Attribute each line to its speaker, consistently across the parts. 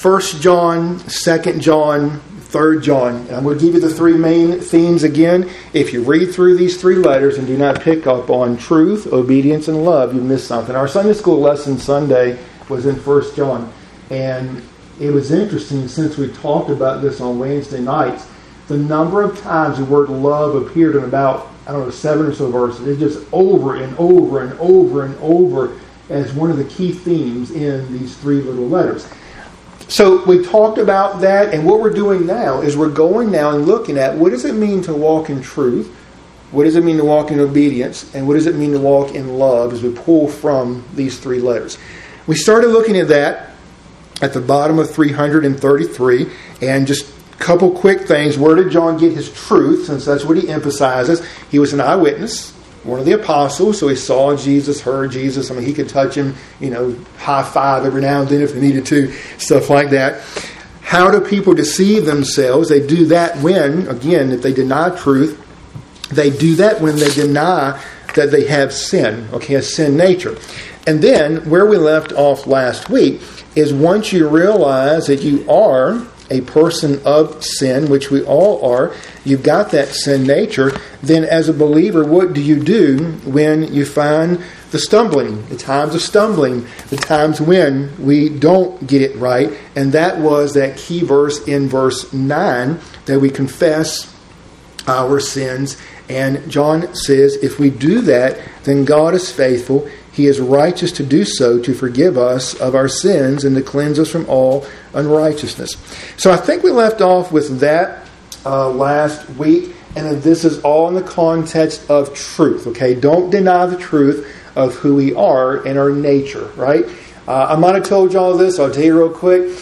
Speaker 1: 1 John, 2 John, 3 John. And I'm going to give you the three main themes again. If you read through these three letters and do not pick up on truth, obedience, and love, you miss something. Our Sunday school lesson Sunday was in 1 John. And it was interesting, since we talked about this on Wednesday nights, the number of times the word love appeared in about, 7 or so verses. It's just over and over and over and over as one of the key themes in these three little letters. So we talked about that, and what we're doing now is we're going now and looking at what does it mean to walk in truth, what does it mean to walk in obedience, and what does it mean to walk in love as we pull from these three letters. We started looking at that at the bottom of 333, and just a couple quick things. Where did John get his truth, since that's what he emphasizes? He was an eyewitness, one of the apostles, so he saw Jesus, heard Jesus. He could touch him, high five every now and then if he needed to, stuff like that. How do people deceive themselves? They do that when, again, if they deny truth, they do that when they deny that they have sin, a sin nature. And then, where we left off last week is once you realize that you are a person of sin, which we all are, you've got that sin nature, then as a believer, what do you do when you find the stumbling, the times of stumbling, the times when we don't get it right? And that was that key verse in verse 9, that we confess our sins. And John says, if we do that, then God is faithful. He is righteous to do so, to forgive us of our sins and to cleanse us from all unrighteousness. So I think we left off with that last week. And this is all in the context of truth. Okay, don't deny the truth of who we are and our nature, right? I might have told you all this. I'll tell you real quick.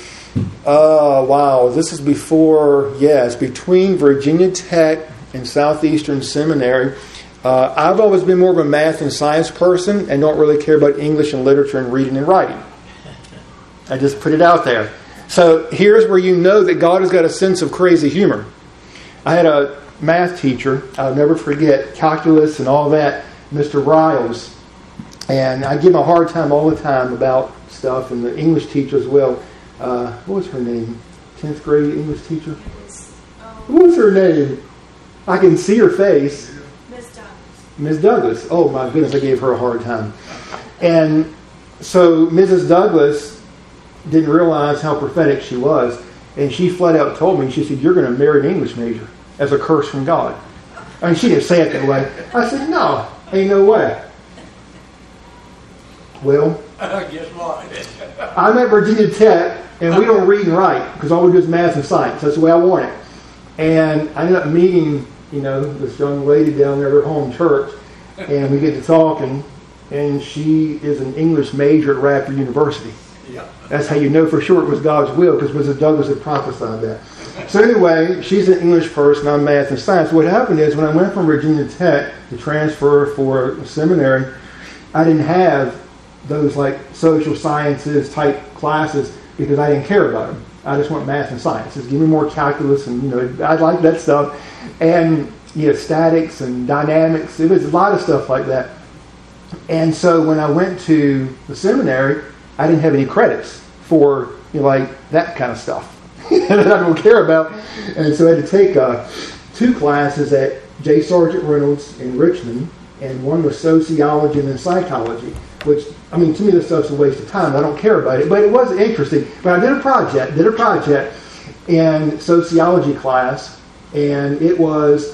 Speaker 1: Wow, this is before, it's between Virginia Tech and Southeastern Seminary. I've always been more of a math and science person and don't really care about English and literature and reading and writing. I just put it out there. So here's where you know that God has got a sense of crazy humor. I had a math teacher, I'll never forget, calculus and all that, Mr. Riles. And I give him a hard time all the time about stuff, and the English teacher as well. What was her name? 10th grade English teacher? What was her name? I can see her face. Ms. Douglas. Oh my goodness, I gave her a hard time. And so Mrs. Douglas didn't realize how prophetic she was. And she flat out told me, she said, you're going to marry an English major as a curse from God. She didn't say it that way. I said, no, ain't no way. Well, guess what? I'm at Virginia Tech, and we don't read and write because all we do is math and science. That's the way I want it. And I ended up meeting this young lady down there at her home church, and we get to talking, and she is an English major at Radford University. Yeah. That's how you know for sure it was God's will, because Mrs. Douglas had prophesied that. So anyway, she's an English person, I'm math and science. What happened is when I went from Virginia Tech to transfer for a seminary, I didn't have those social sciences type classes because I didn't care about them. I just want math and science. Just give me more calculus, and I like that stuff. And statics and dynamics. It was a lot of stuff like that. And so when I went to the seminary, I didn't have any credits for that kind of stuff that I don't care about. And so I had to take 2 classes at J. Sargent Reynolds in Richmond, and one was sociology and then psychology, which, to me, this stuff's a waste of time. I don't care about it, but it was interesting. But I did a project in sociology class, and it was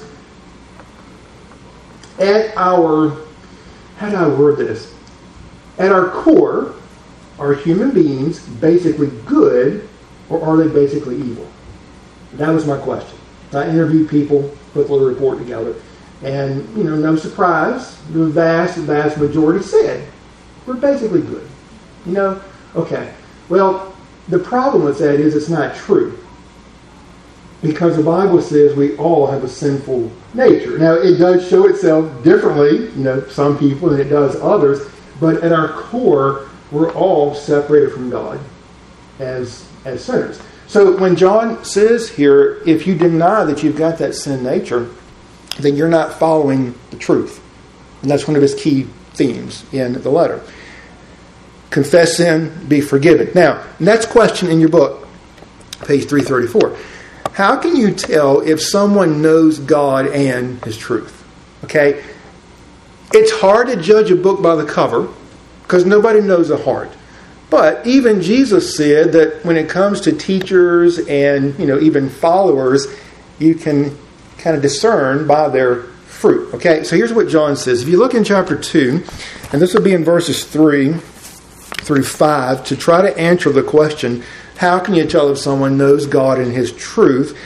Speaker 1: at our, how do I word this? At our core, are human beings basically good, or are they basically evil? That was my question. I interviewed people, put a little report together, and, no surprise, the vast majority said, we're basically good. Okay. Well, the problem with that is it's not true. Because the Bible says we all have a sinful nature. Now, it does show itself differently, some people than it does others, but at our core, we're all separated from God as sinners. So when John says here, if you deny that you've got that sin nature, then you're not following the truth. And that's one of his key themes in the letter. Confess sin, be forgiven. Now, next question in your book. page 334. How can you tell if someone knows God and His truth? Okay? It's hard to judge a book by the cover because nobody knows the heart. But even Jesus said that when it comes to teachers and even followers, you can kind of discern by their fruit. Okay, so here's what John says. If you look in chapter 2, and this will be in verses 3 through 5, to try to answer the question, how can you tell if someone knows God and His truth?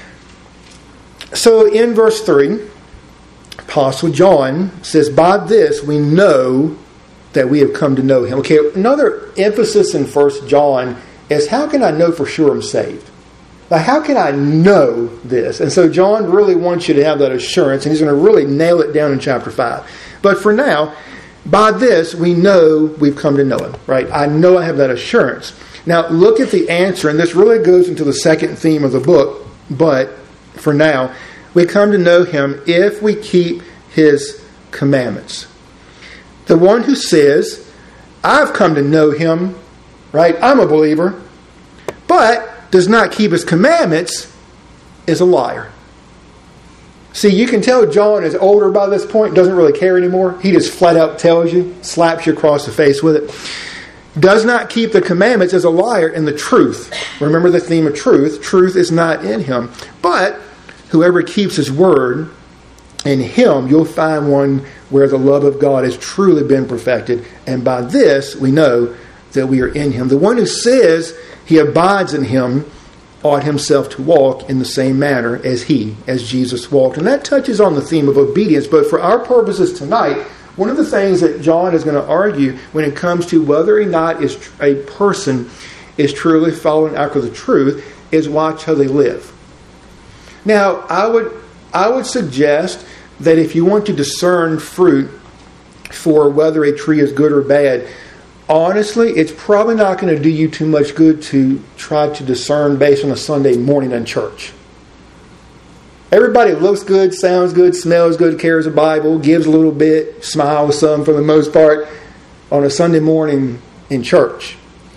Speaker 1: So in verse 3, Apostle John says, by this we know that we have come to know Him. Okay, another emphasis in 1 John is, how can I know for sure I'm saved? Like, how can I know this? And so John really wants you to have that assurance, and he's going to really nail it down in chapter 5. But for now, by this we know we've come to know Him, right? I know I have that assurance. Now, look at the answer, and this really goes into the second theme of the book, but for now, we come to know Him if we keep His commandments. The one who says, I've come to know Him, right? I'm a believer, but does not keep His commandments is a liar. See, you can tell John is older by this point, doesn't really care anymore. He just flat out tells you, slaps you across the face with it. Does not keep the commandments is a liar in the truth. Remember the theme of truth. Truth is not in him. But whoever keeps His word, in Him you'll find one where the love of God has truly been perfected. And by this we know that we are in Him. The one who says he abides in Him ought himself to walk in the same manner as Jesus walked. And that touches on the theme of obedience. But for our purposes tonight, one of the things that John is going to argue when it comes to whether or not a person is truly following after the truth is watch how they live. Now, I would suggest that if you want to discern fruit for whether a tree is good or bad, honestly, it's probably not going to do you too much good to try to discern based on a Sunday morning in church. Everybody looks good, sounds good, smells good, carries a Bible, gives a little bit, smiles some for the most part on a Sunday morning in church.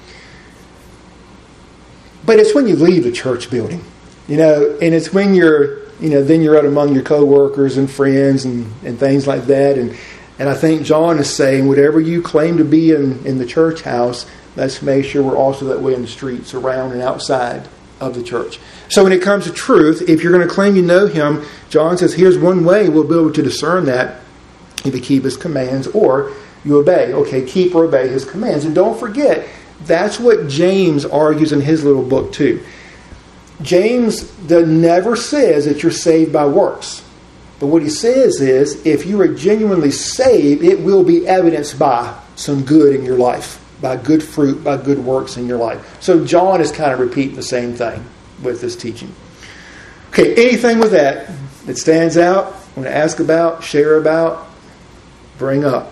Speaker 1: But it's when you leave the church building, and it's when then you're out among your coworkers and friends and things like that. And I think John is saying, whatever you claim to be in the church house, let's make sure we're also that way in the streets, around and outside of the church. So when it comes to truth, if you're going to claim you know Him, John says, here's one way we'll be able to discern that, if you keep His commands or you obey. Okay, keep or obey His commands. And don't forget, that's what James argues in his little book too. James never says that you're saved by works. But what he says is, if you are genuinely saved, it will be evidenced by some good in your life, by good fruit, by good works in your life. So John is kind of repeating the same thing with this teaching. Okay, anything with that stands out, want to ask about, share about, bring up.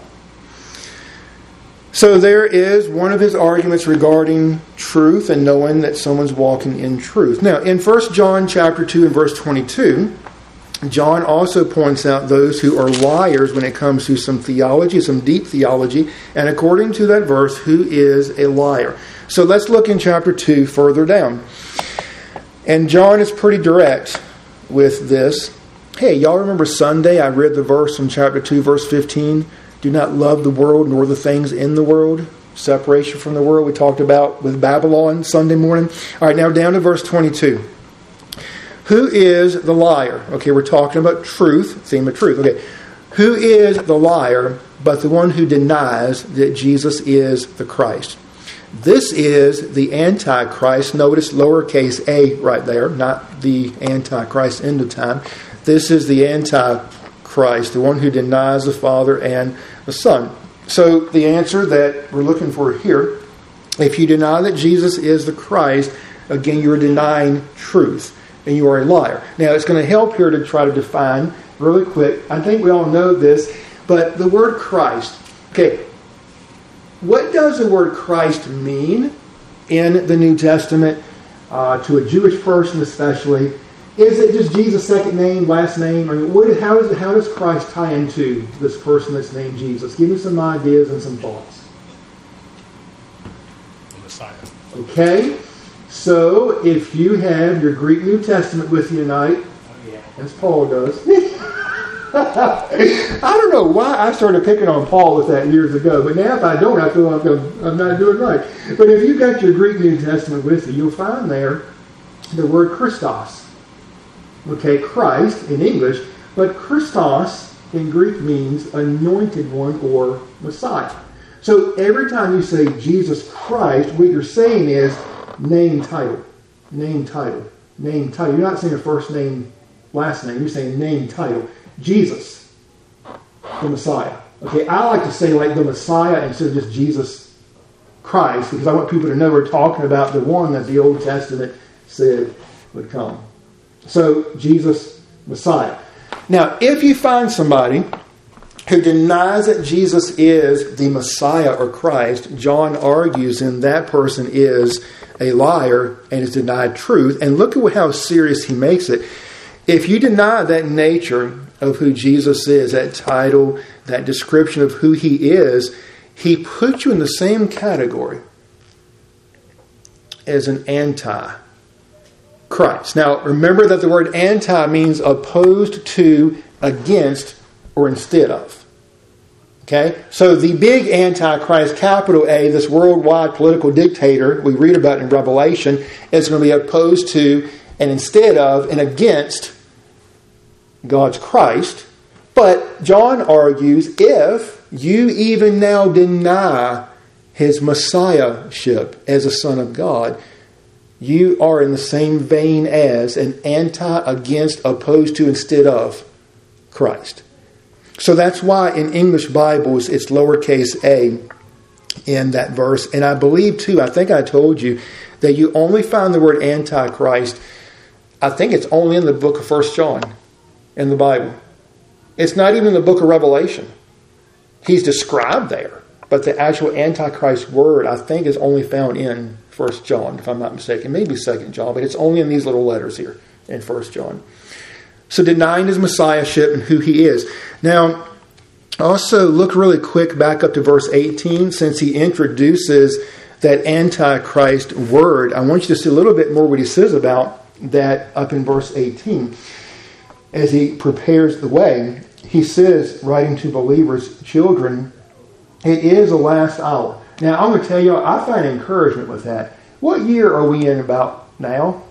Speaker 1: So there is one of his arguments regarding truth and knowing that someone's walking in truth. Now, in 1 John chapter 2 and verse 22, John also points out those who are liars when it comes to some theology, some deep theology. And according to that verse, who is a liar? So let's look in chapter 2 further down. And John is pretty direct with this. Hey, y'all remember Sunday? I read the verse in chapter 2, verse 15. Do not love the world nor the things in the world. Separation from the world we talked about with Babylon Sunday morning. All right, now down to verse 22. Who is the liar? Okay, we're talking about truth, theme of truth. Okay, who is the liar but the one who denies that Jesus is the Christ? This is the Antichrist. Notice lowercase a right there, not the Antichrist end of time. This is the Antichrist, the one who denies the Father and the Son. So the answer that we're looking for here, if you deny that Jesus is the Christ, again, you're denying truth. And you are a liar. Now, it's going to help here to try to define really quick. I think we all know this, but the word Christ. Okay, what does the word Christ mean in the New Testament to a Jewish person especially? Is it just Jesus' second name, last name? I mean, how does Christ tie into this person that's named Jesus? Give me some ideas and some thoughts.
Speaker 2: The Messiah.
Speaker 1: Okay. So, if you have your Greek New Testament with you tonight, as Paul does, I don't know why I started picking on Paul with that years ago, but now if I don't, I feel like I'm not doing right. But if you've got your Greek New Testament with you, you'll find there the word Christos. Okay, Christ in English, but Christos in Greek means anointed one or Messiah. So every time you say Jesus Christ, what you're saying is name, title, name, title, name, title. You're not saying a first name, last name. You're saying name, title. Jesus, the Messiah. Okay, I like to say like the Messiah instead of just Jesus Christ, because I want people to know we're talking about the one that the Old Testament said would come. So, Jesus, Messiah. Now, if you find somebody who denies that Jesus is the Messiah or Christ, John argues in that person is a liar and has denied truth. And look at how serious he makes it. If you deny that nature of who Jesus is, that title, that description of who he is, he puts you in the same category as an anti-Christ. Now, remember that the word anti means opposed to, against, or instead of. Okay? So the big antichrist, capital A, this worldwide political dictator we read about in Revelation, is going to be opposed to and instead of and against God's Christ. But John argues if you even now deny his messiahship as a son of God, you are in the same vein as an anti, against, opposed to, instead of Christ. So that's why in English Bibles it's lowercase a in that verse. And I believe too, I think I told you, that you only find the word antichrist, I think it's only in the book of 1 John in the Bible. It's not even in the book of Revelation. He's described there. But the actual antichrist word, I think, is only found in 1 John, if I'm not mistaken. Maybe 2 John, but it's only in these little letters here in 1 John. So denying his messiahship and who he is. Now, also look really quick back up to verse 18, since he introduces that antichrist word. I want you to see a little bit more what he says about that up in verse 18. As he prepares the way, he says, writing to believers, children, it is the last hour. Now, I'm going to tell you, I find encouragement with that. What year are we in about now?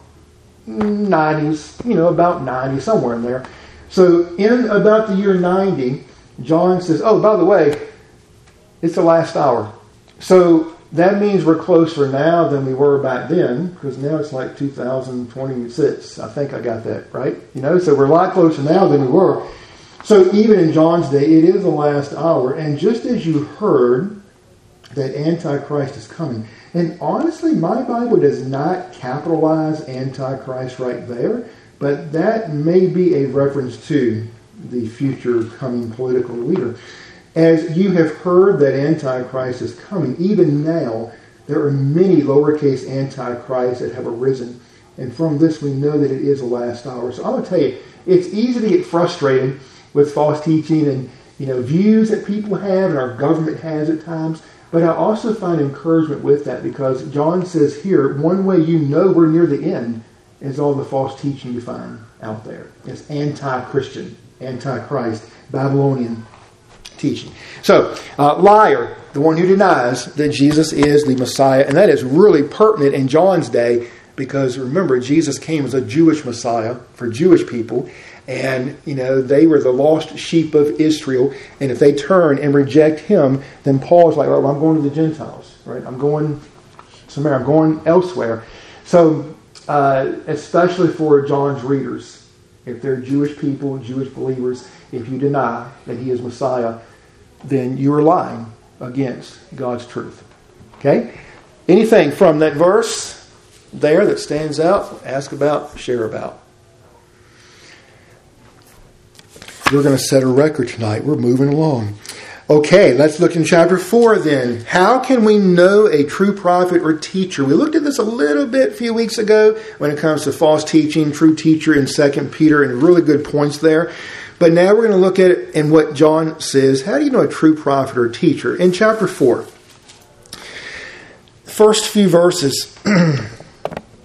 Speaker 1: 90s, about 90, somewhere in there. So in about the year 90, John says, oh, by the way, it's the last hour. So that means we're closer now than we were back then, because now it's like 2026. I think I got that right. So we're a lot closer now than we were. So even in John's day, it is the last hour. And just as you heard that Antichrist is coming, and honestly, my Bible does not capitalize Antichrist right there, but that may be a reference to the future coming political leader. As you have heard that Antichrist is coming, even now, there are many lowercase Antichrists that have arisen. And from this, we know that it is the last hour. So I'm going to tell you, it's easy to get frustrated with false teaching and views that people have and our government has at times. But I also find encouragement with that, because John says here, one way you know we're near the end is all the false teaching you find out there. It's anti-Christian, anti-Christ, Babylonian teaching. So, liar, the one who denies that Jesus is the Messiah. And that is really pertinent in John's day, because remember, Jesus came as a Jewish Messiah for Jewish people. And, they were the lost sheep of Israel. And if they turn and reject him, then Paul's like, well, I'm going to the Gentiles, right? I'm going somewhere. I'm going elsewhere. So, especially for John's readers, if they're Jewish people, Jewish believers, if you deny that he is Messiah, then you are lying against God's truth. Okay? Anything from that verse there that stands out, ask about, share about. We're going to set a record tonight. We're moving along. Okay, let's look in chapter 4 then. How can we know a true prophet or teacher? We looked at this a little bit a few weeks ago when it comes to false teaching, true teacher in 2 Peter, and really good points there. But now we're going to look at it in what John says. How do you know a true prophet or teacher? In chapter 4, first few verses,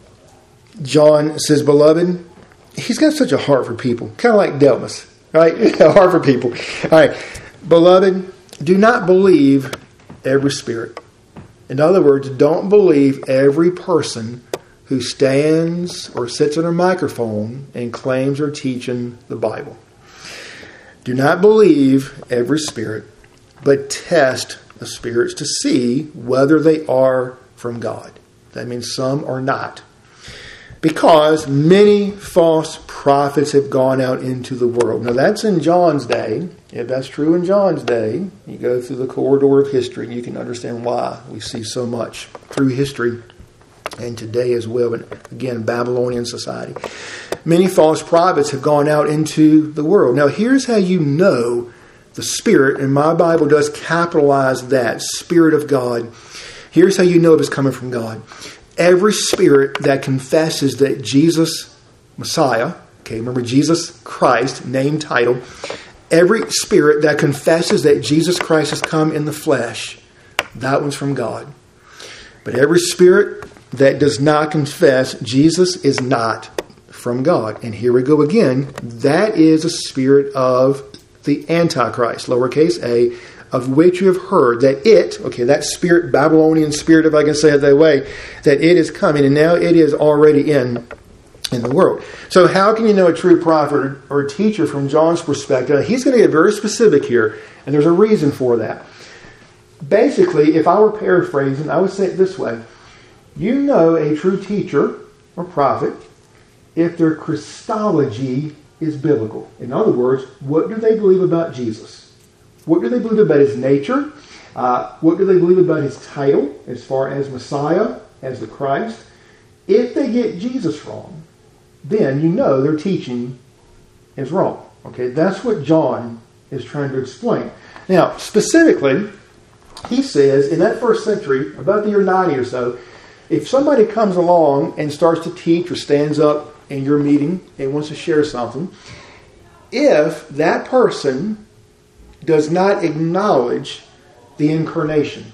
Speaker 1: John says, beloved, he's got such a heart for people, kind of like Delmas, right? A heart for people. All right, beloved, do not believe every spirit. In other words, don't believe every person who stands or sits on a microphone and claims they're teaching the Bible. Do not believe every spirit, but test the spirits to see whether they are from God. That means some are not. Because many false prophets have gone out into the world. Now that's in John's day. If that's true in John's day, you go through the corridor of history, you can understand why we see so much through history and today as well. And again, Babylonian society. Many false prophets have gone out into the world. Now here's how you know the Spirit, and my Bible does capitalize that, Spirit of God. Here's how you know if it's coming from God. Every spirit that confesses that Jesus, Messiah, okay, remember Jesus Christ, name, title. Every spirit that confesses that Jesus Christ has come in the flesh, that one's from God. But every spirit that does not confess Jesus is not from God. And here we go again. That is a spirit of the Antichrist, lowercase a, of which you have heard that it, okay, that spirit, Babylonian spirit, if I can say it that way, that it is coming, and now it is already in the world. So how can you know a true prophet or teacher from John's perspective? He's going to get very specific here, and there's a reason for that. Basically, if I were paraphrasing, I would say it this way. You know a true teacher or prophet if their Christology is biblical. In other words, what do they believe about Jesus? What do they believe about his nature? What do they believe about his title as far as Messiah, as the Christ? If they get Jesus wrong, then you know their teaching is wrong. Okay, that's what John is trying to explain. Now, specifically, he says in that first century, about the year 90 or so, if somebody comes along and starts to teach or stands up in your meeting and wants to share something, if that person does not acknowledge the incarnation.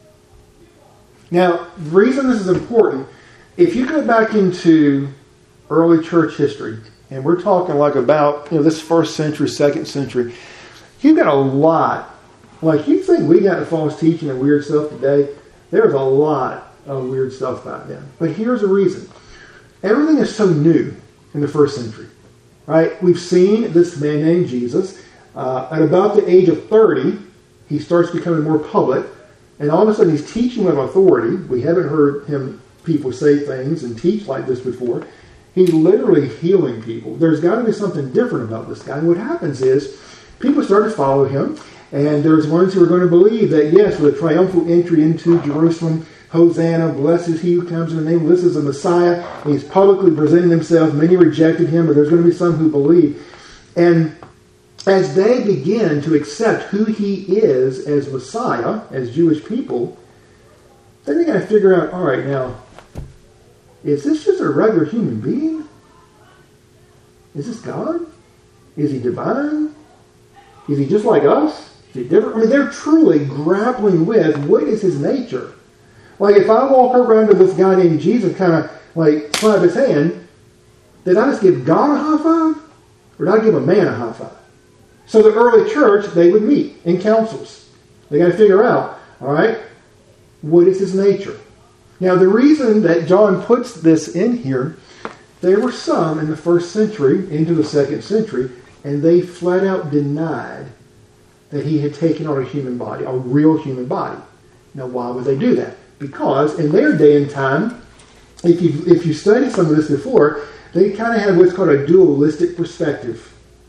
Speaker 1: Now, the reason this is important, if you go back into early church history, and we're talking like about, this first century, second century, you've got a lot, like you think we got false teaching and weird stuff today, there's a lot of weird stuff back then. But here's the reason. Everything is so new in the first century, right? We've seen this man named Jesus. At about the age of 30, he starts becoming more public, and all of a sudden he's teaching with authority. We haven't heard people say things and teach like this before. He's literally healing people. There's got to be something different about this guy. And what happens is people start to follow him, and there's ones who are going to believe that, yes, with a triumphal entry into Jerusalem, Hosanna, blessed is he who comes in the name. This is the Messiah. And he's publicly presenting himself. Many rejected him, but there's going to be some who believe. And as they begin to accept who he is as Messiah, as Jewish people, then they got to figure out, all right, now, is this just a regular human being? Is this God? Is he divine? Is he just like us? Is he different? I mean, they're truly grappling with what is his nature. Like if I walk around to this guy named Jesus, kind of like slap his hand, did I just give God a high five? Or did I give a man a high five? So the early church, they would meet in councils. They got to figure out, all right, what is his nature? Now, the reason that John puts this in here, there were some in the first century into the second century, and they flat out denied that he had taken on a human body, a real human body. Now, why would they do that? Because in their day and time, if you studied some of this before, they kind of had what's called a dualistic perspective.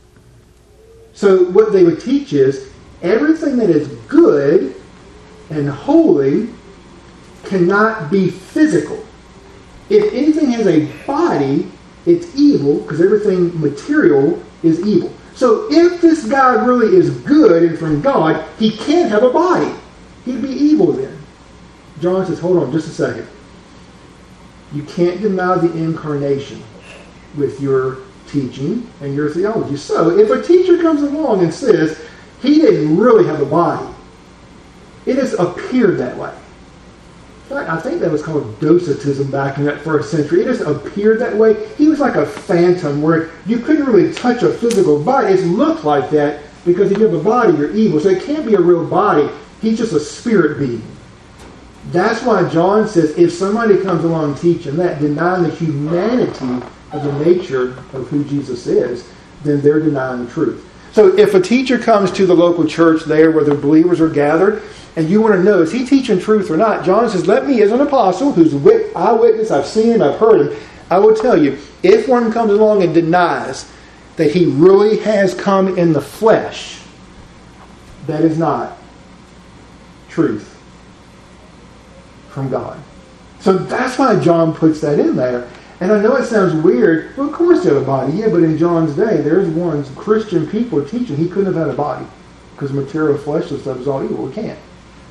Speaker 1: So what they would teach is everything that is good and holy cannot be physical. If anything has a body, it's evil because everything material is evil. So if this God really is good and from God, he can't have a body. He'd be evil then. John says, hold on just a second. You can't deny the incarnation with your teaching and your theology. So if a teacher comes along and says he didn't really have a body, it has appeared that way. I think that was called docetism back in that first century. It just appeared that way. He was like a phantom where you couldn't really touch a physical body. It looked like that because if you have a body, you're evil. So it can't be a real body. He's just a spirit being. That's why John says if somebody comes along teaching that, denying the humanity of the nature of who Jesus is, then they're denying the truth. So if a teacher comes to the local church there where the believers are gathered, and you want to know, is he teaching truth or not? John says, let me, as an apostle, who's eyewitness, I've seen him, I've heard him, I will tell you, if one comes along and denies that he really has come in the flesh, that is not truth from God. So that's why John puts that in there. And I know it sounds weird. Well, of course they have a body. Yeah, but in John's day, there's one Christian people teaching he couldn't have had a body because material fleshly stuff is all evil. We can't.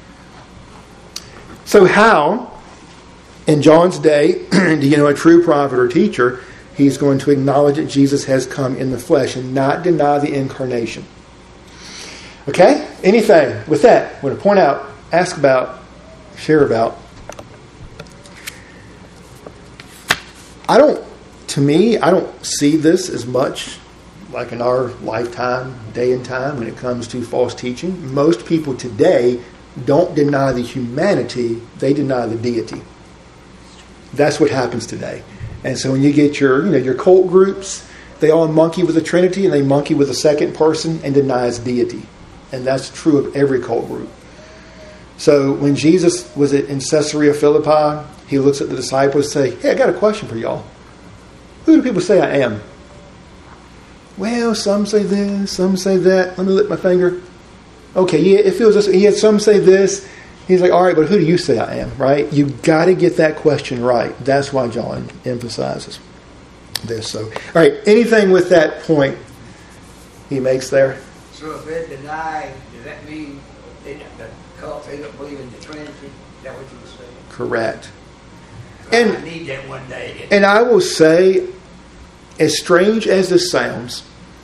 Speaker 1: So how, in John's day, do you know a true prophet or teacher, he's going to acknowledge that Jesus has come in the flesh and not deny the incarnation. Okay? Anything with that, I want to point out, ask about, share about. I don't see this as much like in our lifetime, day and time, when it comes to false teaching. Most people today don't deny the humanity, they deny the deity. That's what happens today. And so when you get your cult groups, they all monkey with the Trinity and they monkey with the second person and denies deity. And that's true of every cult group. So when Jesus was in Caesarea Philippi, he looks at the disciples and says, hey, I got a question for y'all. Who do people say I am? Well, some say this, some say that. Let me lick my finger. Okay, yeah, it feels this. Yeah, some say this. He's like, all right, but who do you say I am, right? You've got to get that question right. That's why John emphasizes this. So, all right, anything with that point he makes there?
Speaker 2: So if they deny, does that mean the cult, they don't believe in the Trinity? Is that what you were saying?
Speaker 1: Correct.
Speaker 2: And I need that one day.
Speaker 1: And I will say, as strange as this sounds,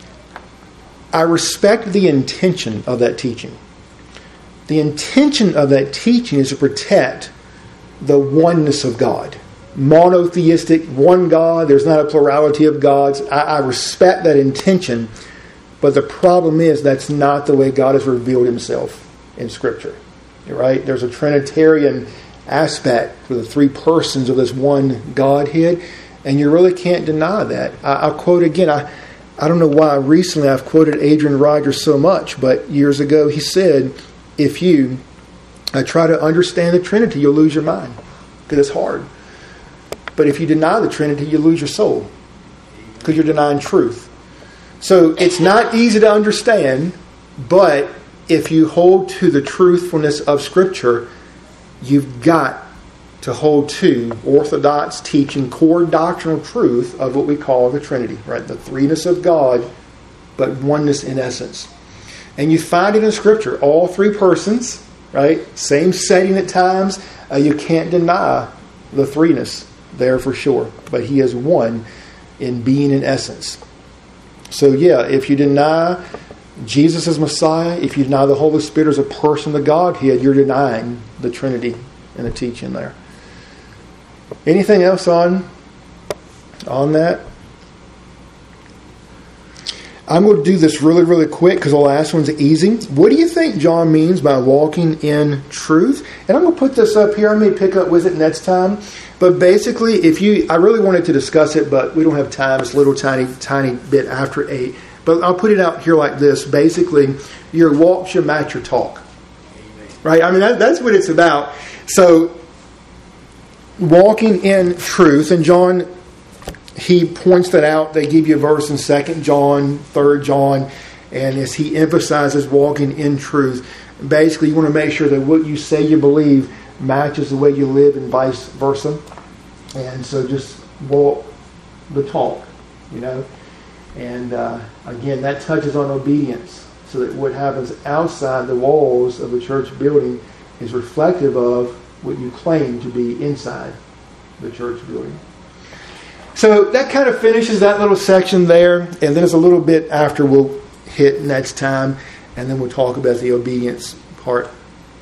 Speaker 1: I respect the intention of that teaching. The intention of that teaching is to protect the oneness of God. Monotheistic, one God, there's not a plurality of gods. I respect that intention, but the problem is that's not the way God has revealed himself in Scripture. Right? There's a Trinitarian aspect for the three persons of this one Godhead, and you really can't deny that. I'll quote again, I don't know why recently I've quoted Adrian Rogers so much, but years ago he said, if you try to understand the Trinity, you'll lose your mind, because it's hard. But if you deny the Trinity, you lose your soul, because you're denying truth. So it's not easy to understand, but if you hold to the truthfulness of Scripture, you've got to hold to orthodox teaching, core doctrinal truth of what we call the Trinity, right? The threeness of God, but oneness in essence. And you find it in Scripture, all three persons, right? Same setting at times. You can't deny the threeness there for sure, but he is one in being in essence. So yeah, if you deny Jesus as Messiah, if you deny the Holy Spirit as a person of the Godhead, you're denying the Trinity and the teaching there. Anything else on that? I'm going to do this really, really quick because the last one's easy. What do you think John means by walking in truth? And I'm going to put this up here. I may pick up with it next time. But basically, I really wanted to discuss it, but we don't have time. It's a little tiny bit after 8. But I'll put it out here like this. Basically, your walk should match your talk. Right? I mean, that's what it's about. So, walking in truth, and John, he points that out. They give you a verse in 2 John, 3 John, and as he emphasizes walking in truth, basically you want to make sure that what you say you believe matches the way you live and vice versa. And so just walk the talk, And again, that touches on obedience, so that what happens outside the walls of a church building is reflective of what you claim to be inside the church building. So that kind of finishes that little section there, and then there's a little bit after we'll hit next time, and then we'll talk about the obedience part